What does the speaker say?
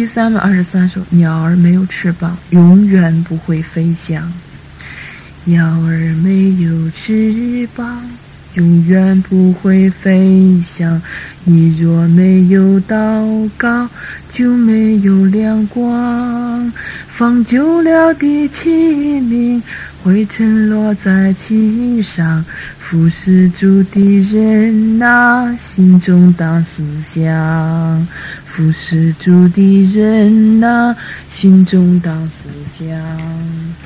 第323首，鸟儿没有翅膀，永远不会飞翔。鸟儿没有翅膀，永远不会飞翔。你若没有祷告，就没有亮光。放久了的器皿会沉落在其上。服侍主的人啊，心中当思想。服侍主的人啊，心中当思想。